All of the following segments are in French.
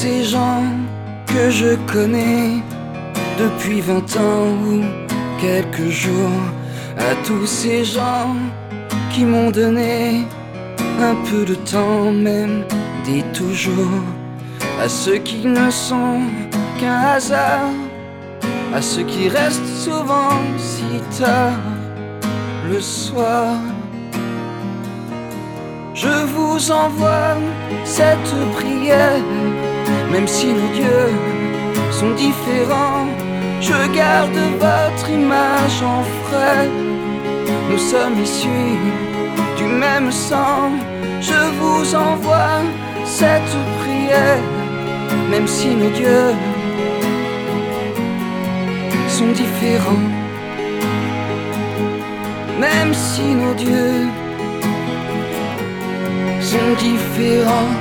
ces gens que je connais depuis 20 ans ou quelques jours, à tous ces gens qui m'ont donné un peu de temps, même des toujours, à ceux qui ne sont qu'un hasard, à ceux qui restent souvent si tard le soir. Je vous envoie cette prière, même si nos dieux sont différents, je garde votre image en frais. Nous sommes issus du même sang, je vous envoie cette prière, même si nos dieux sont différents, même si nos dieux sont différents.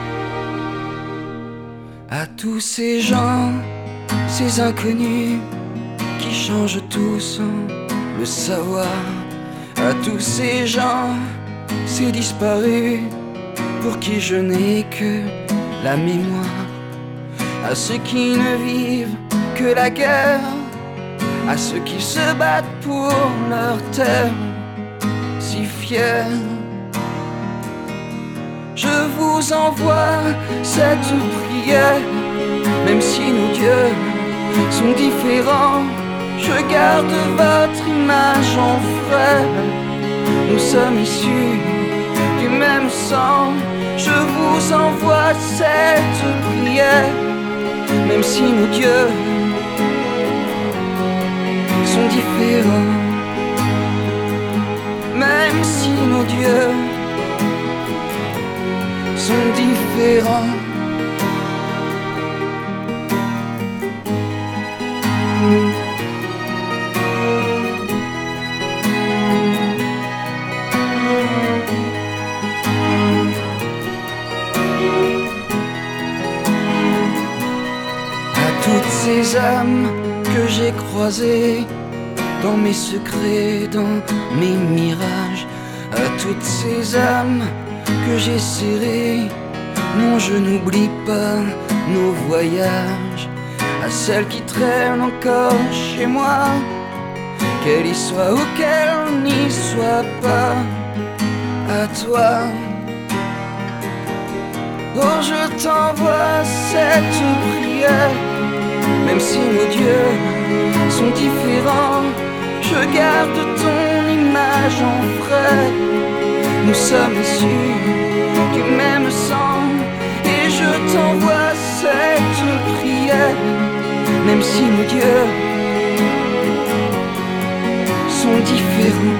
À tous ces gens, ces inconnus qui changent tout sans le savoir, à tous ces gens, ces disparus pour qui je n'ai que la mémoire, à ceux qui ne vivent que la guerre, à ceux qui se battent pour leur terre, si fiers. Je vous envoie cette prière, même si nos dieux sont différents, je garde votre image en frais. Nous sommes issus du même sang, je vous envoie cette prière, même si nos dieux sont différents, même si nos dieux sont différents. À toutes ces âmes que j'ai croisées dans mes secrets, dans mes mirages, à toutes ces âmes que j'ai serrées, non je n'oublie pas nos voyages, à celles qui traînent encore chez moi, qu'elles y soient ou qu'elles n'y soient pas, à toi. Oh, je t'envoie cette prière, même si nos dieux sont différents, je garde ton image en frais. Nous sommes issus du même sang, et je t'envoie cette prière, même si nos dieux sont différents,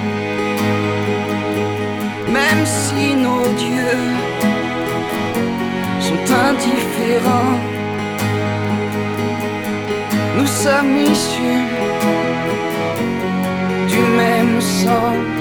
même si nos dieux sont indifférents. Nous sommes issus du même sang.